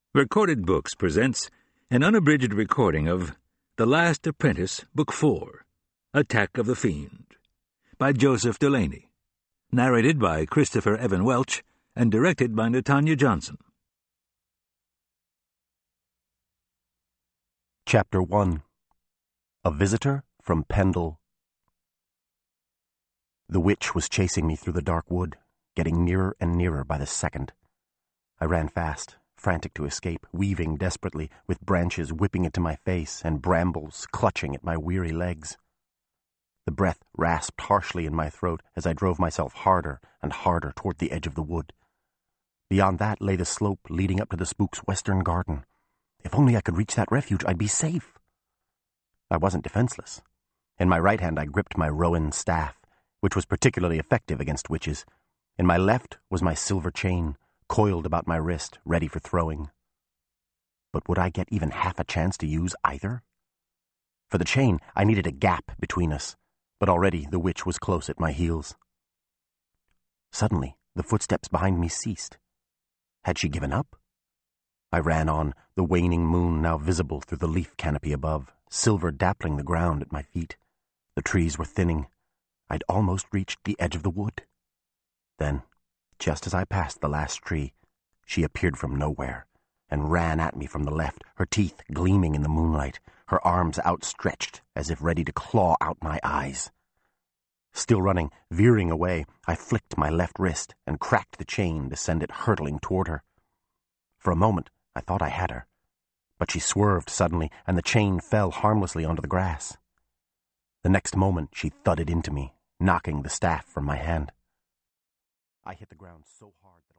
Recorded Books presents an unabridged recording of The Last Apprentice, Book 4, Attack of the Fiend, by Joseph Delaney, narrated by Christopher Evan Welch and directed by Natanya Johnson. Chapter 1. A Visitor from Pendle. The witch was chasing me through the dark wood, getting nearer and nearer by the second. I ran fast, frantic to escape, weaving desperately, with branches whipping into my face and brambles clutching at my weary legs. The breath rasped harshly in my throat as I drove myself harder and harder toward the edge of the wood. Beyond that lay the slope leading up to the spook's western garden. If only I could reach that refuge, I'd be safe. I wasn't defenseless. In my right hand I gripped my rowan staff, which was particularly effective against witches. In my left was my silver chain, coiled about my wrist, ready for throwing. But would I get even half a chance to use either? For the chain, I needed a gap between us, but already the witch was close at my heels. Suddenly, the footsteps behind me ceased. Had she given up? I ran on, the waning moon now visible through the leaf canopy above, silver dappling the ground at my feet. The trees were thinning. I'd almost reached the edge of the wood. Then, just as I passed the last tree, she appeared from nowhere and ran at me from the left, her teeth gleaming in the moonlight, her arms outstretched as if ready to claw out my eyes. Still running, veering away, I flicked my left wrist and cracked the chain to send it hurtling toward her. For a moment, I thought I had her, but she swerved suddenly and the chain fell harmlessly onto the grass. The next moment, she thudded into me, knocking the staff from my hand. I hit the ground so hard